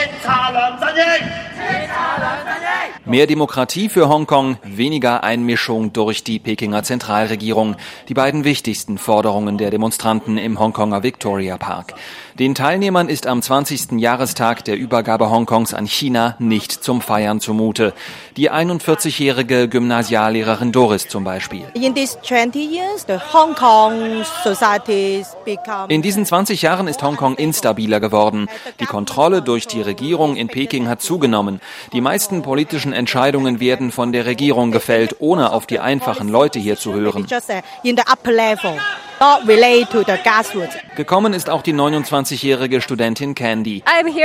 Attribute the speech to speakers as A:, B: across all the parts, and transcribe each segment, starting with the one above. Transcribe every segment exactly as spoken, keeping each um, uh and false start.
A: Mehr Demokratie für Hongkong, weniger Einmischung durch die Pekinger Zentralregierung. Die beiden wichtigsten Forderungen der Demonstranten im Hongkonger Victoria Park. Den Teilnehmern ist am zwanzigsten Jahrestag der Übergabe Hongkongs an China nicht zum Feiern zumute. Die einundvierzigjährige Gymnasiallehrerin Doris zum Beispiel. In diesen zwanzig Jahren ist Hongkong instabiler geworden. Die Kontrolle durch die Regierung in Peking hat zugenommen. Die meisten politischen Entscheidungen werden von der Regierung gefällt, ohne auf die einfachen Leute hier zu hören. Gekommen ist auch die neunundzwanzigjährige Studentin Candy.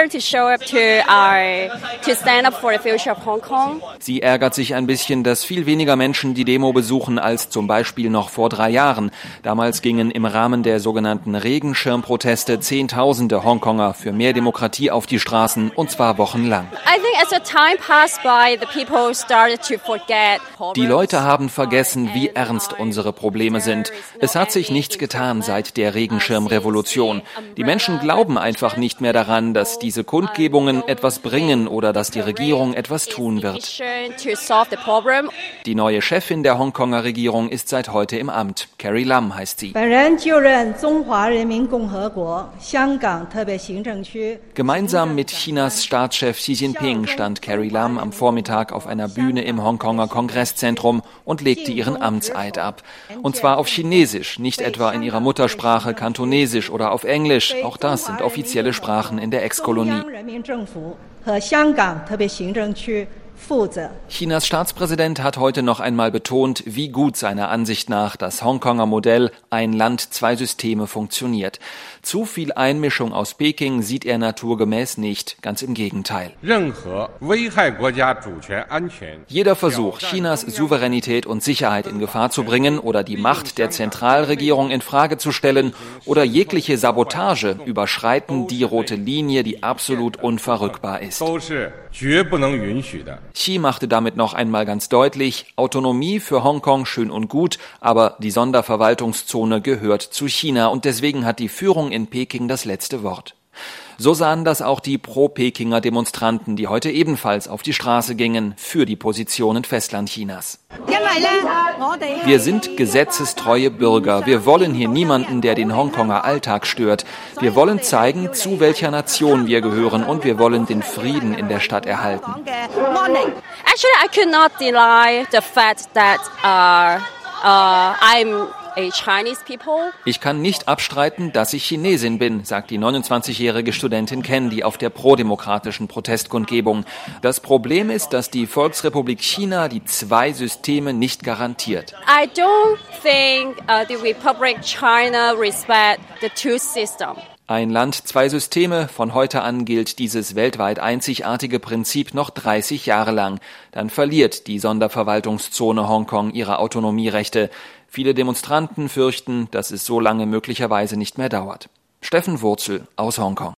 A: Sie ärgert sich ein bisschen, dass viel weniger Menschen die Demo besuchen als zum Beispiel noch vor drei Jahren. Damals gingen im Rahmen der sogenannten Regenschirmproteste Zehntausende Hongkonger für mehr Demokratie auf die Straßen, und zwar wochenlang. Die Leute haben vergessen, wie ernst unsere Probleme sind. Es hat sich nichts getan seit der Regenschirmrevolution. Die Menschen glauben einfach nicht mehr daran, dass diese Kundgebungen etwas bringen oder dass die Regierung etwas tun wird. Die neue Chefin der Hongkonger Regierung ist seit heute im Amt. Carrie Lam heißt sie. Gemeinsam mit Chinas Staatschef Xi Jinping stand Carrie Lam am Vormittag auf einer Bühne im Hongkonger Kongresszentrum und legte ihren Amtseid ab. Und zwar auf Chinesisch, nicht etwa in ihrer Muttersprache Kantonesisch oder auf Englisch. Auch das sind offizielle Sprachen in der Ex-Kolonie. Chinas Staatspräsident hat heute noch einmal betont, wie gut seiner Ansicht nach das Hongkonger Modell ein Land, zwei Systeme funktioniert. Zu viel Einmischung aus Peking sieht er naturgemäß nicht, ganz im Gegenteil. Jeder Versuch, Chinas Souveränität und Sicherheit in Gefahr zu bringen oder die Macht der Zentralregierung in Frage zu stellen oder jegliche Sabotage überschreiten die rote Linie, die absolut unverrückbar ist. Xi machte damit noch einmal ganz deutlich, Autonomie für Hongkong schön und gut, aber die Sonderverwaltungszone gehört zu China und deswegen hat die Führung in Peking das letzte Wort. So sahen das auch die Pro-Pekinger Demonstranten, die heute ebenfalls auf die Straße gingen für die Positionen Festlandchinas. Wir sind gesetzestreue Bürger. Wir wollen hier niemanden, der den Hongkonger Alltag stört. Wir wollen zeigen, zu welcher Nation wir gehören, und wir wollen den Frieden in der Stadt erhalten.
B: Actually, I could not deny the fact that uh, uh, I'm
A: Ich kann nicht abstreiten, dass ich Chinesin bin, sagt die neunundzwanzigjährige Studentin Candy auf der prodemokratischen Protestkundgebung. Das Problem ist, dass die Volksrepublik China die zwei Systeme nicht garantiert.
B: I don't think uh, the Republic China respect the two systems.
A: Ein Land, zwei Systeme. Von heute an gilt dieses weltweit einzigartige Prinzip noch dreißig Jahre lang. Dann verliert die Sonderverwaltungszone Hongkong ihre Autonomierechte. Viele Demonstranten fürchten, dass es so lange möglicherweise nicht mehr dauert. Steffen Wurzel aus Hongkong.